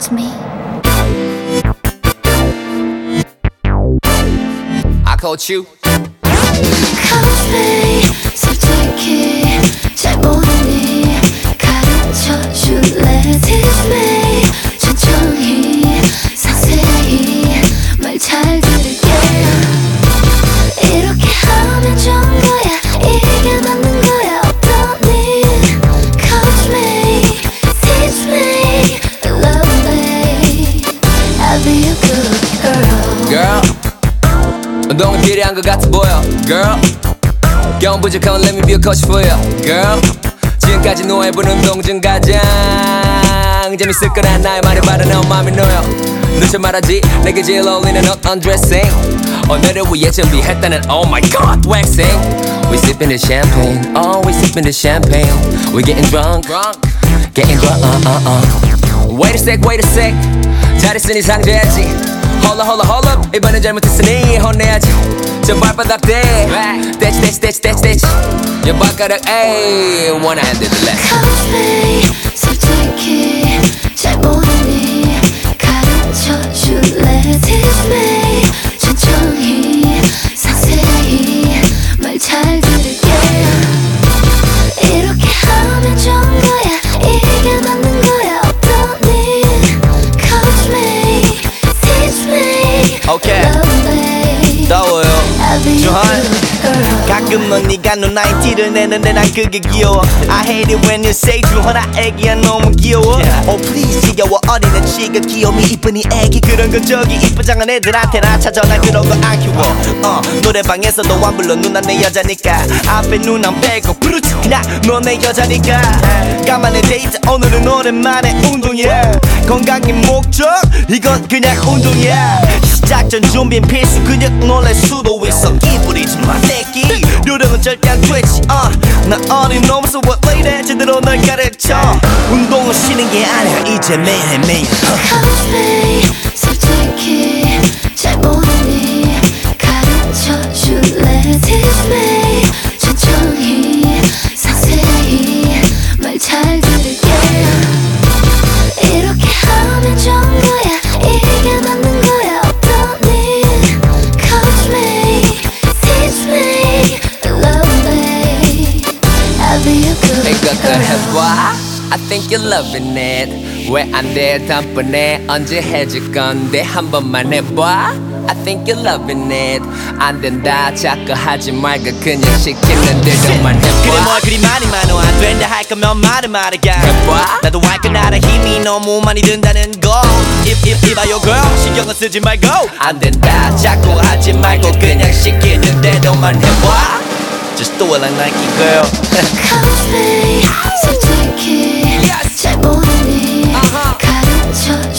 to me. I coach you. Coach me, 솔직히 잘 모르니 가르쳐줄래. Teach me, 천천히 상세히 말 잘 들을게. 이렇게 하면 좋은 거야, 이게 맞는 거야, 어떠니? Coach me, teach me, love me, I'll be a good girl. Girl, 운동이 필요한 것 같아 보여. Girl, 경험 부족하면 let me be a coach for you. Girl, 지금까지 너 해본 운동 중 가장 재밌을 거란 나의 말에 받아 내 맘이 놓여. 눈치 말하지 내게 제일 어울리는 옷 undressing. 오늘을 위해 준비했다는 oh my god waxing. We sipping the champagne, oh we sipping the champagne. We getting drunk, getting drunk. Wait a sec 잘 있으니 상대해야지. hold up 이번엔 잘못했으니 혼내야지. 저 발바닥 대 떼치 여 발가락 에이 one hand in the left. Coach me, 솔직히 잘 모르니 가르쳐줄래. Teach me, 천천히 상세히 말 잘 들을게. 이렇게 하면 좋은 거야, 이게 맞는 거야, 어떠니? Coach me, teach me, Okay. love me, 더워요 I'll be a 조한 good girl. 가끔 넌 네가 너 나의 티를 내는데 난 그게 귀여워. I hate it when you say 주헌아 애기야 너무 귀여워. Oh please 지겨워 어린애치가 귀여움이 이쁜 이 애기. 그런 건 저기 이쁘장한 애들한테나 찾아. 난 그런 거 안 키워. 노래방에서도 안 불러 누나 내 여자니까. 앞에 눈 안 빼고 부르지 그냥 너 내 여자니까. 간만에 데이트 오늘은 오랜만에 운동이야. 건강의 목적 이건 그냥 운동이야. 시작 전 준비는 필수. 근육 놀랄 수도 있어. 끼부리지 마 새끼. 요령은 절대 안 되지. 나 어린 놈에서 what lady 제대로 널 가르쳐. 운동은 쉬는 게 아니야 이제 매일매일. Coach me, 솔직히 잘 모르니 가르쳐줄래. Teach me, 천천히 상세히 말 잘 들을게. 이렇게 하면 좋은 거야, 이게 맞는 거야, 어떠니? Coach me, teach me, love me, I'll be a good 이것도 girl. 해봐. I think you're loving it. 왜 안 돼 단번에 언제 해줄 건데 한 번만 해봐. I think you're loving it. 안 된다 자꾸 하지 말고 그냥 시키는 대로만 그래 해봐. 뭘 그리 많이 많어 안 된다 할 거면 말을 말아가. 해봐. 나도 할거 나라 힘이 너무 많이 든다는 거. 이봐요 girl 신경은 쓰지 말고. 안 된다 자꾸 하지 말고 그냥 시키는 대로만 해봐. Just do it like Nike girl. Coach me, 솔직히 잘 모르니 가르쳐